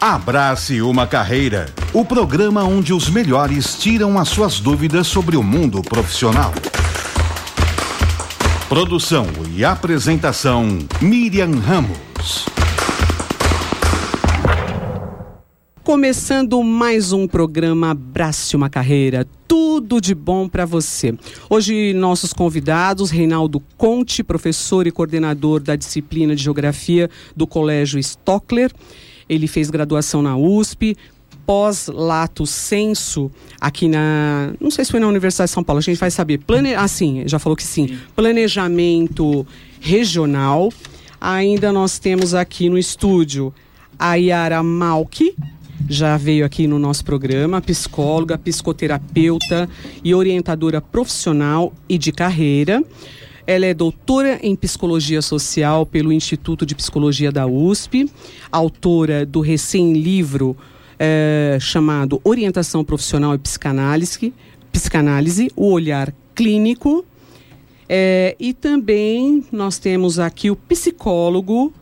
Abrace uma Carreira, o programa onde os melhores tiram as suas dúvidas sobre o mundo profissional. Produção e apresentação, Miriam Ramos. Começando mais um programa Abrace uma Carreira, tudo de bom para você. Hoje nossos convidados, Reinaldo Conte, professor e coordenador da disciplina de Geografia do Colégio Stockler. Ele fez graduação na USP, pós-lato sensu aqui na... Não sei se foi na Universidade de São Paulo, a gente vai saber. Sim, já falou que sim. Planejamento regional. Ainda nós temos aqui no estúdio a Yara Malki, já veio aqui no nosso programa, psicóloga, psicoterapeuta e orientadora profissional e de carreira. Ela é doutora em Psicologia Social pelo Instituto de Psicologia da USP, autora do recém-livro chamado Orientação Profissional e Psicanálise, o Olhar Clínico. E também nós temos aqui o psicólogo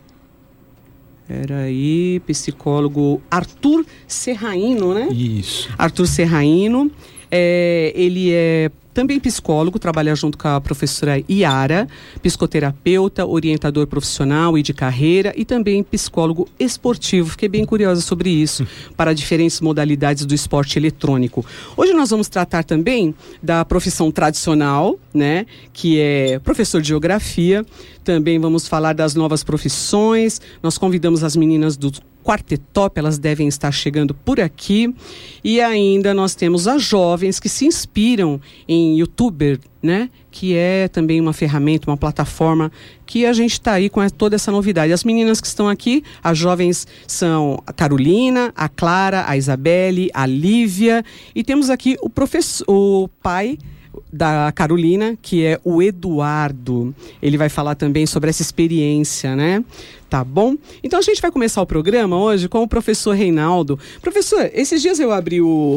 Arthur Serraino, né? Isso. Arthur Serraino. Ele é também psicólogo, trabalha junto com a professora Yara, psicoterapeuta, orientador profissional e de carreira e também psicólogo esportivo. Fiquei bem curiosa sobre isso, para diferentes modalidades do esporte eletrônico. Hoje nós vamos tratar também da profissão tradicional, né, que é professor de geografia. Também vamos falar das novas profissões. Nós convidamos as meninas do Quartetop, elas devem estar chegando por aqui. E ainda nós temos as jovens que se inspiram em YouTuber, né? Que é também uma ferramenta, uma plataforma que a gente está aí com toda essa novidade. As meninas que estão aqui, as jovens são a Carolina, a Clara, a Isabelle, a Lívia. E temos aqui o pai da Carolina, que é o Eduardo. Ele vai falar também sobre essa experiência, né? Tá bom? Então a gente vai começar o programa hoje com o professor Reinaldo. Professor, esses dias eu abri o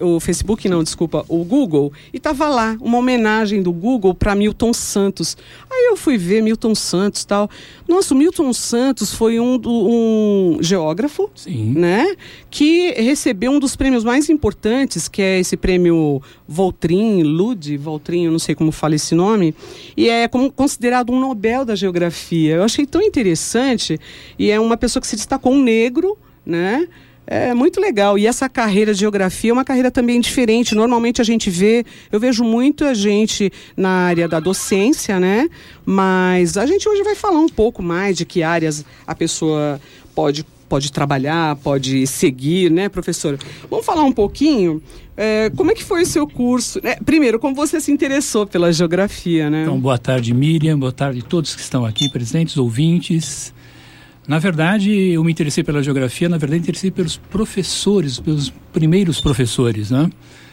Google, e tava lá uma homenagem do Google para Milton Santos. Aí eu fui ver Milton Santos e tal. Nossa, o Milton Santos foi um geógrafo, sim, né? Que recebeu um dos prêmios mais importantes, que é esse prêmio Voltrin, eu não sei como fala esse nome, e é considerado um Nobel da Geografia. Eu achei tão interessante. E é uma pessoa que se destacou, um negro, né? É muito legal. E essa carreira de geografia é uma carreira também diferente. Normalmente eu vejo muita gente na área da docência, né? Mas a gente hoje vai falar um pouco mais de que áreas a pessoa pode trabalhar, pode seguir, né, professora? Vamos falar um pouquinho, como é que foi o seu curso? Primeiro, como você se interessou pela geografia, né? Então, boa tarde, Miriam, boa tarde a todos que estão aqui presentes, ouvintes. Na verdade, eu me interessei pela geografia, interessei pelos professores, pelos primeiros professores, né?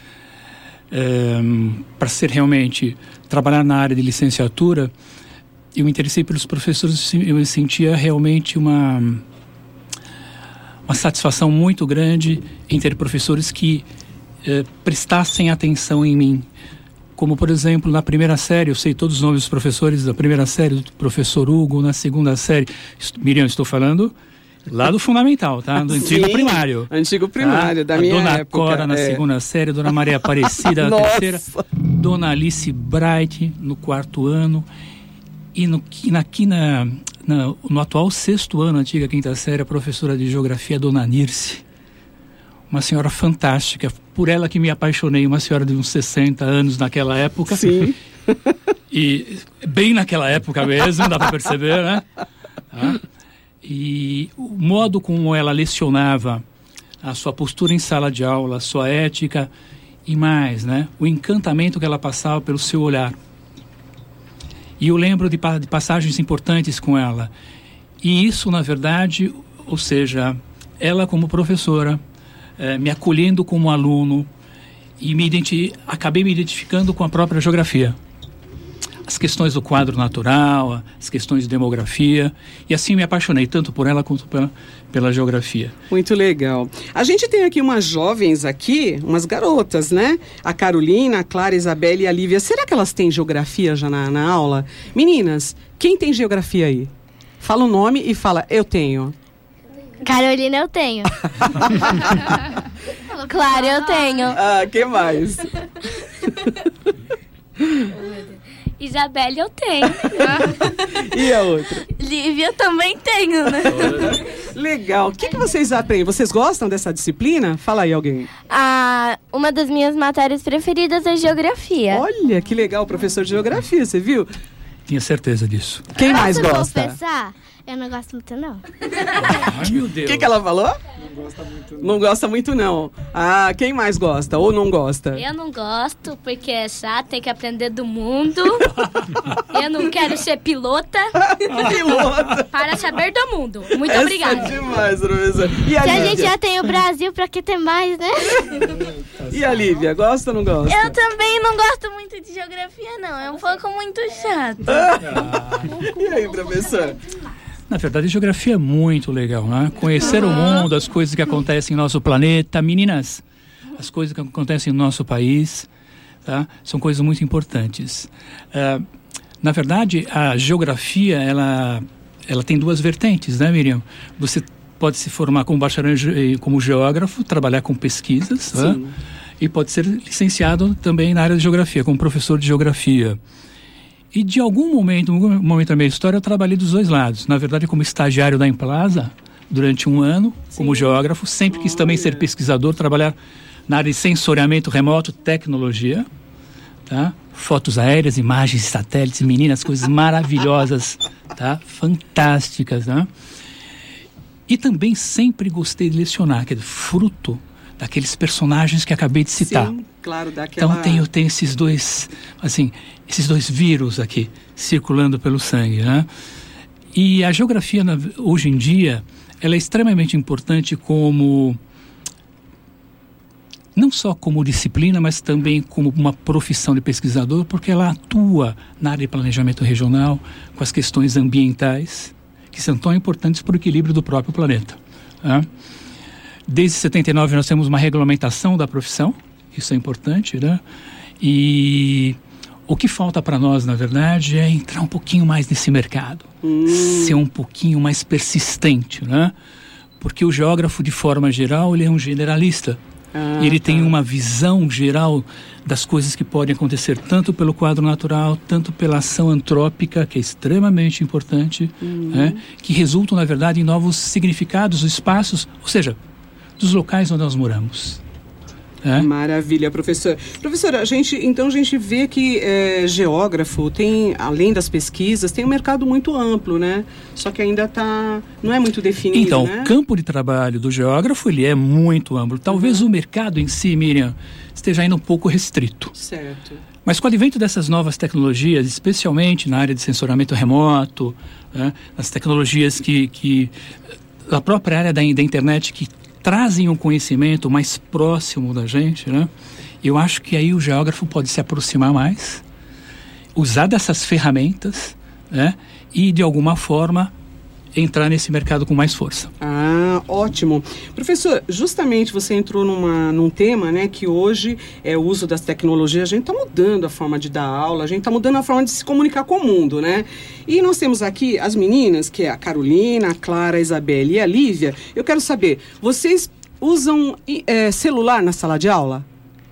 Para trabalhar na área de licenciatura, eu me interessei pelos professores, eu sentia realmente uma satisfação muito grande em ter professores que prestassem atenção em mim. Como, por exemplo, na primeira série, eu sei todos os nomes dos professores da primeira série, do professor Hugo, na segunda série. Miriam, estou falando lá do fundamental, tá? Do antigo primário. Antigo primário, tá? Da minha Dona época. Cora na segunda série, Dona Maria Aparecida na terceira, Dona Alice Bright no quarto ano. E no atual sexto ano, antiga quinta série, a professora de geografia, Dona Nirce. Uma senhora fantástica, por ela que me apaixonei, uma senhora de uns 60 anos naquela época. Sim. E bem naquela época mesmo, dá para perceber, né? E o modo como ela lecionava, a sua postura em sala de aula, a sua ética e mais, né? O encantamento que ela passava pelo seu olhar. E eu lembro de passagens importantes com ela. E isso, na verdade, ou seja, ela como professora, me acolhendo como aluno, e acabei me identificando com a própria geografia. As questões do quadro natural, as questões de demografia, e assim me apaixonei tanto por ela quanto pela geografia. Muito legal. A gente tem aqui umas jovens aqui, umas garotas, né? A Carolina, a Clara, a Isabelle e a Lívia. Será que elas têm geografia já na aula? Meninas, quem tem geografia aí? Fala o nome e fala, eu tenho. Carolina, eu tenho. Claro, eu tenho. Ah, que mais? Isabelle, eu tenho. E a outra? Lívia, também tenho, né? Legal. O que vocês aprendem? Vocês gostam dessa disciplina? Fala aí alguém. Uma das minhas matérias preferidas é geografia. Olha, que legal, professor de geografia, você viu? Tinha certeza disso. Quem mais Posso gosta? confessar? Eu não gosto muito, não. Ai, meu Deus. O que ela falou? Não gosta muito, não. Não gosta muito, não. Ah, quem mais gosta ou não gosta? Eu não gosto porque é chato, tem que aprender do mundo. Eu não quero ser pilota. Pilota. Para saber do mundo. Muito Essa obrigada. É demais, professor. E a Se a Lívia? gente já tem o Brasil, pra que ter mais, né? E a Lívia, gosta ou não gosta? Eu também não gosto muito de geografia, não. É um pouco muito chato. E aí, professor? Na verdade, a geografia é muito legal, né? Conhecer o mundo, as coisas que acontecem no nosso planeta. Meninas, as coisas que acontecem no nosso país, tá? São coisas muito importantes. Na verdade, a geografia, ela tem duas vertentes, né, Miriam? Você pode se formar como bacharel como geógrafo, trabalhar com pesquisas, né? E pode ser licenciado também na área de geografia, como professor de geografia. E de algum momento da minha história, eu trabalhei dos dois lados. Na verdade, como estagiário da Emplasa, durante um ano, como geógrafo. Sempre quis também ser pesquisador, trabalhar na área de sensoriamento remoto, tecnologia. Tá? Fotos aéreas, imagens de satélites, meninas, coisas maravilhosas, tá? Fantásticas. Né? E também sempre gostei de lecionar, que é fruto daqueles personagens que acabei de citar. Sim, claro, daquela... Então eu tenho esses dois vírus aqui circulando pelo sangue, né? E a geografia hoje em dia ela é extremamente importante como não só como disciplina, mas também como uma profissão de pesquisador, porque ela atua na área de planejamento regional com as questões ambientais que são tão importantes para o equilíbrio do próprio planeta, né? Desde 79 nós temos uma regulamentação da profissão, isso é importante, né? E o que falta para nós, na verdade, é entrar um pouquinho mais nesse mercado, ser um pouquinho mais persistente, né? Porque o geógrafo, de forma geral, ele é um generalista. Ele tem uma visão geral das coisas que podem acontecer tanto pelo quadro natural, tanto pela ação antrópica, que é extremamente importante, né? Que resultam, na verdade, em novos significados, espaços, ou seja, dos locais onde nós moramos. Maravilha, professor. Professora, a gente vê que geógrafo tem, além das pesquisas, tem um mercado muito amplo, né? Só que ainda não é muito definido, então, né? O campo de trabalho do geógrafo, ele é muito amplo. Talvez o mercado em si, Miriam, esteja ainda um pouco restrito. Certo. Mas com o advento dessas novas tecnologias, especialmente na área de sensoriamento remoto, né? As tecnologias a própria área da internet que trazem um conhecimento mais próximo da gente, né? Eu acho que aí o geógrafo pode se aproximar mais, usar dessas ferramentas, né? E de alguma forma entrar nesse mercado com mais força. Ótimo. Professor, justamente você entrou num tema, né, que hoje é o uso das tecnologias. A gente está mudando a forma de dar aula, a gente está mudando a forma de se comunicar com o mundo, né? E nós temos aqui as meninas, que é a Carolina, a Clara, a Isabelle e a Lívia. Eu quero saber, vocês usam celular na sala de aula?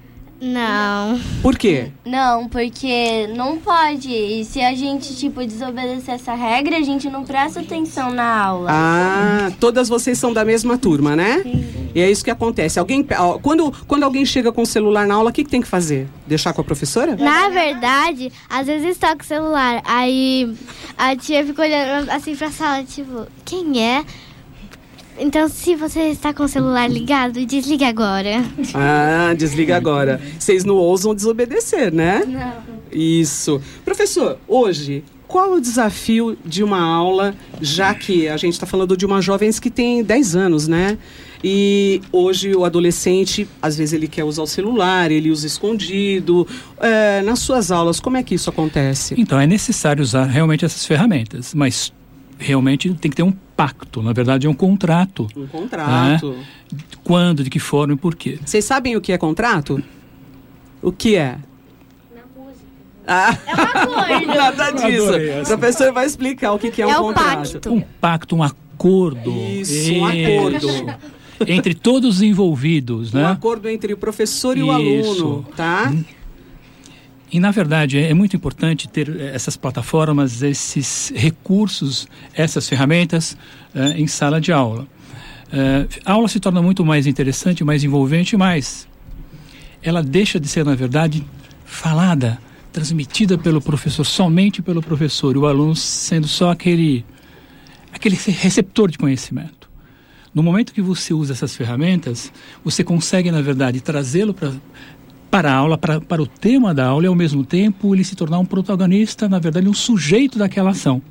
Não. Por quê? Não, porque não pode. E se a gente, desobedecer essa regra, a gente não presta atenção na aula. Todas vocês são da mesma turma, né? Sim. E é isso que acontece. Quando alguém chega com o celular na aula, o que tem que fazer? Deixar com a professora? Na verdade, às vezes está com o celular. Aí a tia fica olhando assim pra sala, quem é? Então, se você está com o celular ligado, desliga agora. Desliga agora. Vocês não ousam desobedecer, né? Não. Isso. Professor, hoje, qual o desafio de uma aula, já que a gente está falando de uma jovem que tem 10 anos, né? E hoje o adolescente, às vezes ele quer usar o celular, ele usa escondido. Nas suas aulas, como é que isso acontece? Então, é necessário usar realmente essas ferramentas, mas realmente tem que ter um pacto, na verdade é um contrato. Um contrato. Né? Quando, de que forma e por quê? Vocês sabem o que é contrato? O que é? Na música. É uma coisa. Nada disso. O professor vai explicar o que é um contrato. Pacto. Um pacto, um acordo. Isso, um acordo. Entre todos os envolvidos, né? Um acordo entre o professor e o aluno, tá? E, na verdade, é muito importante ter essas plataformas, esses recursos, essas ferramentas em sala de aula. A aula se torna muito mais interessante, mais envolvente, mas ela deixa de ser, na verdade, falada, transmitida pelo professor, somente pelo professor, e o aluno sendo só aquele receptor de conhecimento. No momento que você usa essas ferramentas, você consegue, na verdade, trazê-lo para a aula, para o tema da aula, e ao mesmo tempo ele se tornar um protagonista, na verdade, um sujeito daquela ação.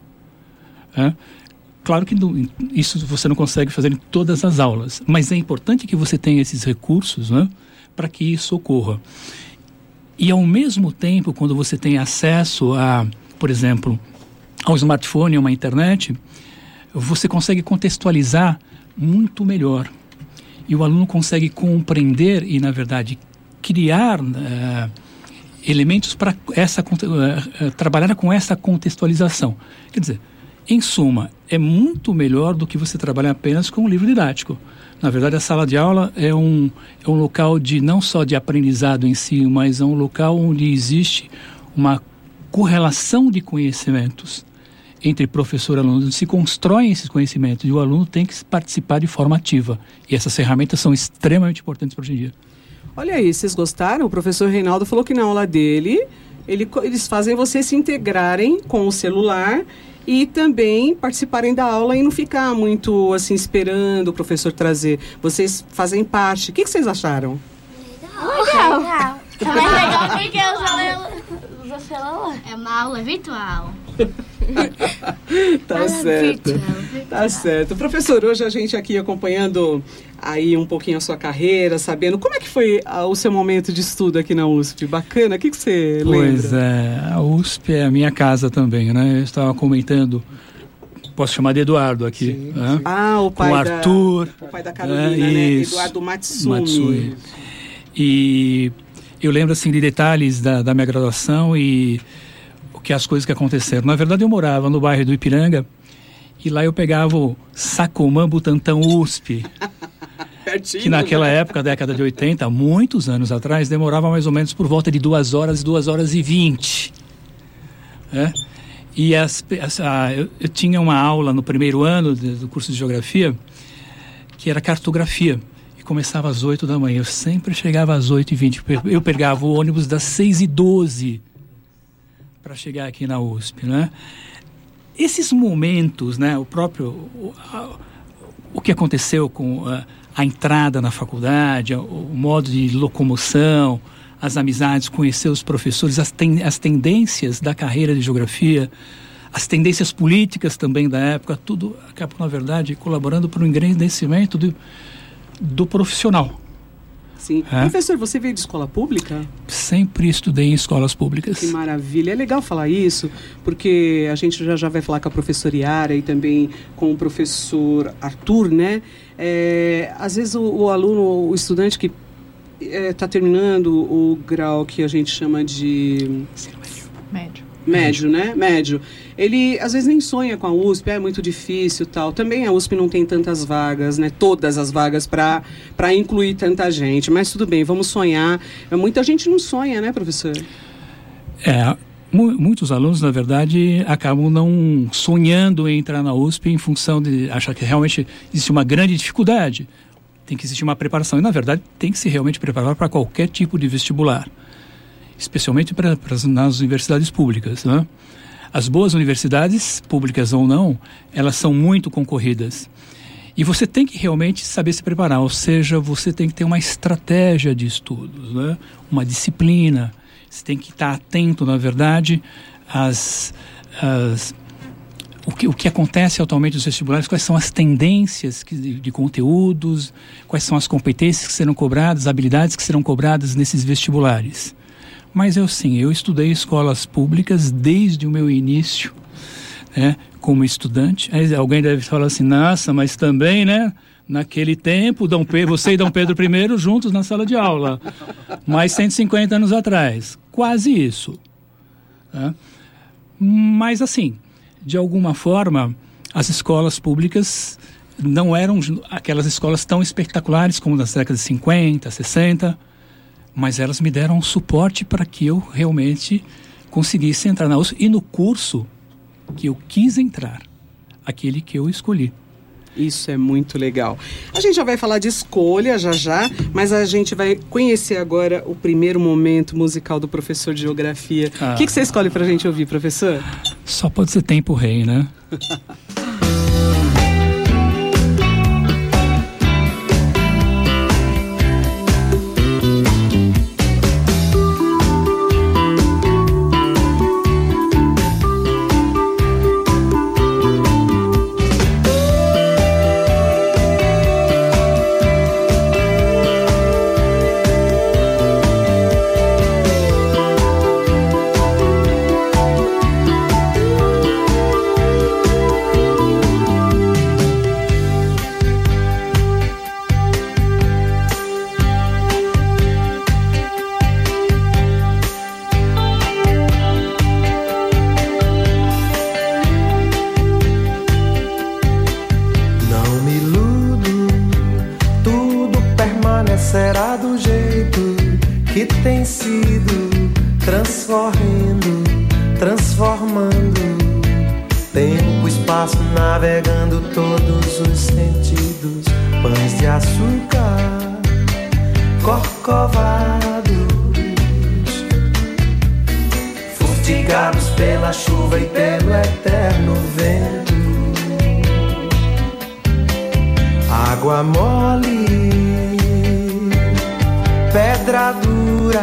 Claro que isso você não consegue fazer em todas as aulas, mas é importante que você tenha esses recursos, né, para que isso ocorra. E ao mesmo tempo, quando você tem acesso a, por exemplo, ao smartphone, a uma internet, você consegue contextualizar muito melhor. E o aluno consegue compreender e, na verdade, criar elementos para trabalhar com essa contextualização. Quer dizer, em suma, é muito melhor do que você trabalhar apenas com um livro didático. Na verdade, a sala de aula é um local não só de aprendizado em si, mas é um local onde existe uma correlação de conhecimentos entre professor e aluno. Se constroem esses conhecimentos e o aluno tem que participar de forma ativa. E essas ferramentas são extremamente importantes para hoje em dia. Olha aí, vocês gostaram? O professor Reinaldo falou que na aula dele, eles fazem vocês se integrarem com o celular e também participarem da aula e não ficar muito assim esperando o professor trazer. Vocês fazem parte. O que vocês acharam? Legal. É mais legal porque eu uso celular. É uma aula virtual. Tá certo. Tá certo. Professor, hoje a gente aqui acompanhando aí um pouquinho a sua carreira, sabendo como é que foi o seu momento de estudo aqui na USP. Bacana, o que você lembra? Pois é, a USP é a minha casa também, né? Eu estava comentando, posso chamar de Eduardo aqui. Sim, né? O pai com o Arthur. O pai da Carolina, né? Eduardo Matsumi. E eu lembro assim de detalhes da minha graduação e as coisas que aconteceram. Na verdade, eu morava no bairro do Ipiranga e lá eu pegava o Sacomã Butantã USP, que naquela época, década de 80, muitos anos atrás, demorava mais ou menos por volta de 2 horas, 2 horas e 20. E eu tinha uma aula no primeiro ano do curso de Geografia, que era cartografia, e começava às 8 da manhã. Eu sempre chegava às 8h20. Eu pegava o ônibus das 6h12 para chegar aqui na USP, né? Esses momentos, né? O que aconteceu com a entrada na faculdade, o modo de locomoção, as amizades, conhecer os professores, as tendências da carreira de geografia, as tendências políticas também da época, tudo acaba, na verdade, colaborando para o engrandecimento do profissional. Sim. Professor, você veio de escola pública? Sempre estudei em escolas públicas. Que maravilha. É legal falar isso, porque a gente já vai falar com a professora Yara e também com o professor Arthur, né? Às vezes o aluno, o estudante que está terminando o grau que a gente chama de... Médio, né? Médio. Ele, às vezes, nem sonha com a USP, é muito difícil e tal. Também a USP não tem tantas vagas, né? Todas as vagas para incluir tanta gente. Mas tudo bem, vamos sonhar. Muita gente não sonha, né, professor? Muitos alunos, na verdade, acabam não sonhando em entrar na USP em função de achar que realmente existe uma grande dificuldade. Tem que existir uma preparação. E, na verdade, tem que se realmente preparar para qualquer tipo de vestibular. Especialmente nas universidades públicas, né? As boas universidades, públicas ou não, elas são muito concorridas. E você tem que realmente saber se preparar, ou seja, você tem que ter uma estratégia de estudos, né? Uma disciplina. Você tem que estar atento, na verdade, o que acontece atualmente nos vestibulares, quais são as tendências de conteúdos, quais são as competências que serão cobradas, habilidades que serão cobradas nesses vestibulares. Mas eu estudei escolas públicas desde o meu início, né, como estudante. Aí alguém deve falar assim, nossa, mas também, né, naquele tempo, você e Dom Pedro I juntos na sala de aula, mais 150 anos atrás, quase isso. Né? Mas assim, de alguma forma, as escolas públicas não eram aquelas escolas tão espetaculares como nas décadas de 50, 60, mas elas me deram um suporte para que eu realmente conseguisse entrar na USP e no curso que eu quis entrar, aquele que eu escolhi. Isso é muito legal. A gente já vai falar de escolha já, mas a gente vai conhecer agora o primeiro momento musical do professor de geografia. O que você escolhe pra gente ouvir, professor? Só pode ser Tempo Rei, né? Será do jeito que tem sido, transformando tempo, espaço, navegando todos os sentidos. Pães de açúcar, corcovados, fustigados pela chuva e pelo eterno vento. Água mole, pedra dura,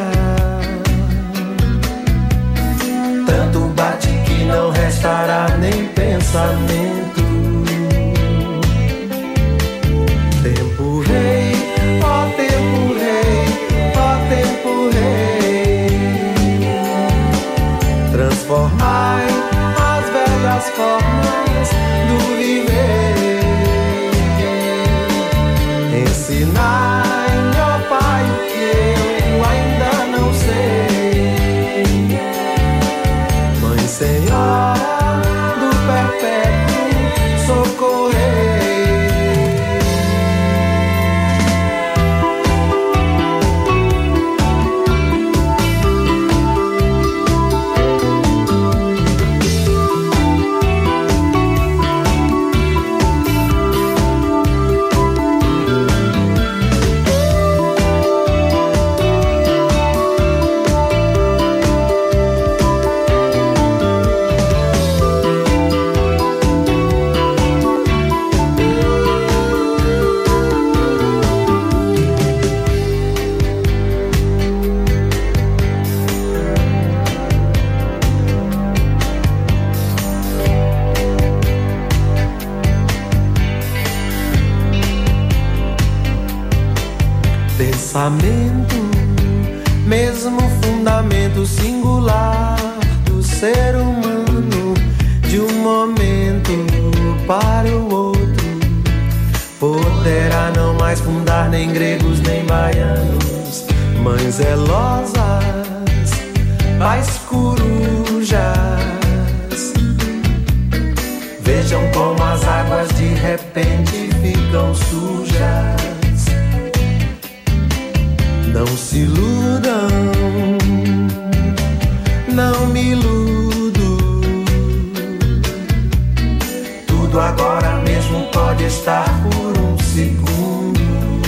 tanto bate que não restará nem pensamento. Tempo rei, ó tempo rei, ó tempo rei, transformai as velhas formas do viver, ensinai, ó Pai, o que eu ainda não sei. Mãe Senhora do perpétuo socorrei. Pensamento, mesmo fundamento singular do ser humano, de um momento para o outro, poderá não mais fundar nem gregos nem baianos, mães zelosas, pais corujas. Vejam como as águas de repente ficam sujas. Não se iludam, não me iludo. Tudo agora mesmo pode estar por um segundo.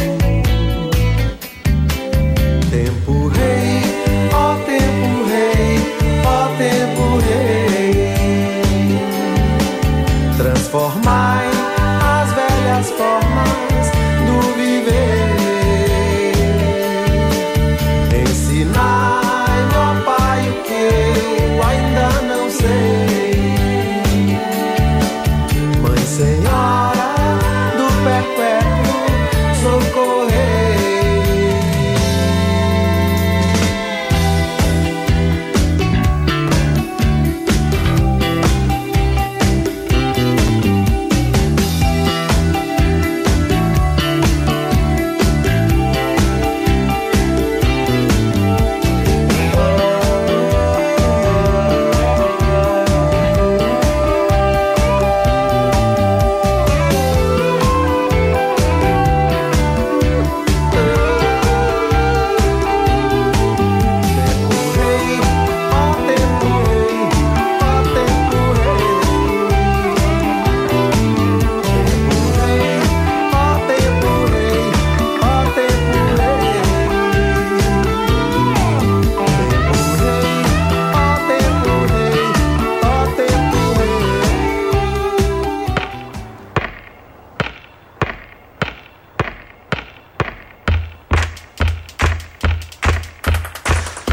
Tempo rei, ó tempo rei, ó tempo rei, transformai as velhas formas do viver. Ensinai, ó Pai, o que eu ainda não sei. Mãe Senhora do perpétuo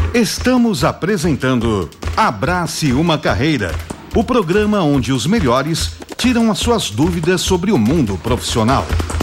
Estamos apresentando Abrace uma Carreira, o programa onde os melhores tiram as suas dúvidas sobre o mundo profissional.